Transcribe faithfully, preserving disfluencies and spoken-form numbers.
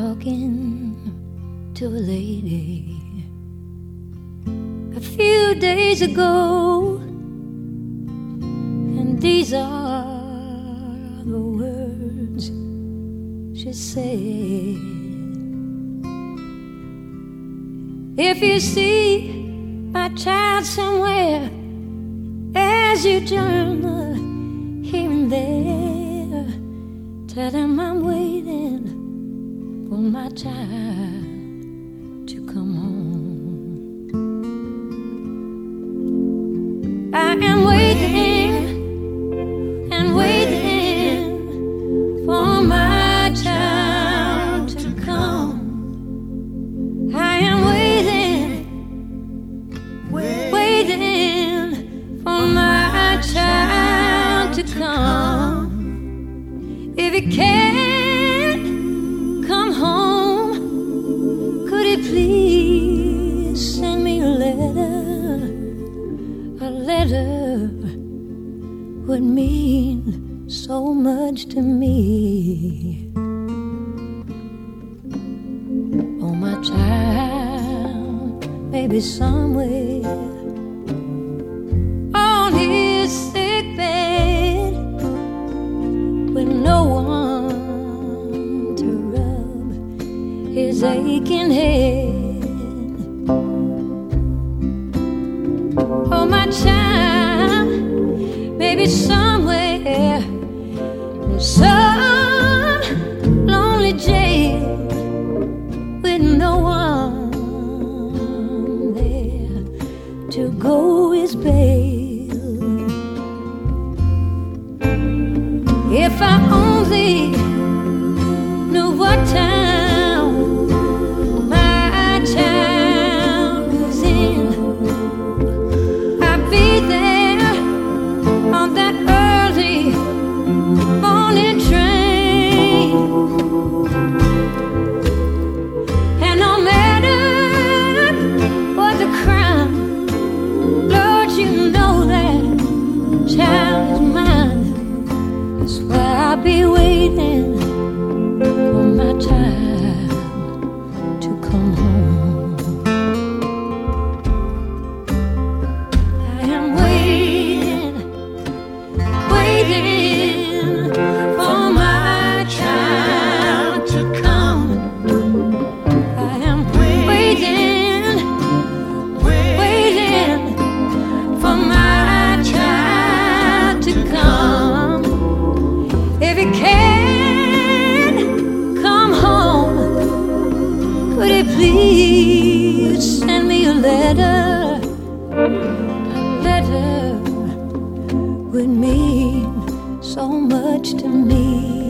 talking to a lady a few days ago, and these are the words she said. If you see my child somewhere as you journey here and there, tell him I'm waiting for my child to come home. I am waiting and waiting for my child to come. I am waiting, waiting for my child to come. If he can't come home, could he please send me a letter? A letter would mean so much to me. Oh, my child may be somewhere on his sick bed with no one to rub his aching head. Oh, my child may be somewhere in some lonely jail with no one there to go his bail. If I only knew what town my child was in, I'd be there on that early morning train. And no matter what the crime, Lord, you know that child is mine. That's why I'll be waiting for my child to come home. I am waiting, waiting for my child to come. I am waiting, waiting for my child to come. If he can't come home, could he please send me a letter? A letter would mean so much to me.